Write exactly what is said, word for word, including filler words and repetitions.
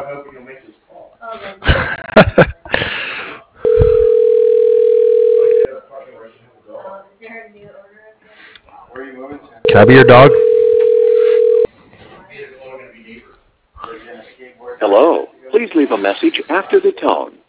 Can I be your dog? Hello. Please leave a message after the tone.